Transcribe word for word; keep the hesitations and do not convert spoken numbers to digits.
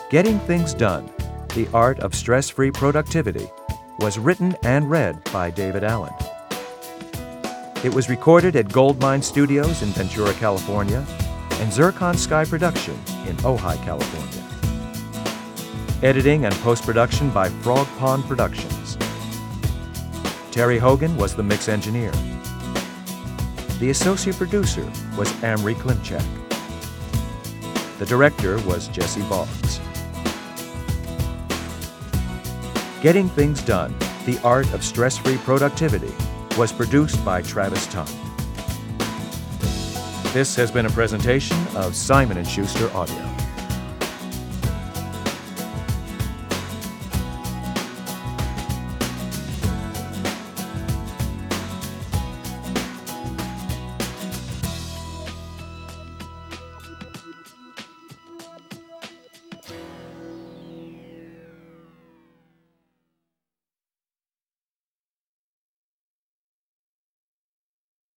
Getting Things Done, The Art of Stress-Free Productivity was written and read by David Allen. It was recorded at Goldmine Studios in Ventura, California, and Zircon Sky Production in Ojai, California. Editing and post-production by Frog Pond Productions. Terry Hogan was the mix engineer. The associate producer was Amri Klimchak. The director was Jesse Boggs. Getting Things Done, The Art of Stress-Free Productivity was produced by Travis Tung. This has been a presentation of Simon and Schuster Audio.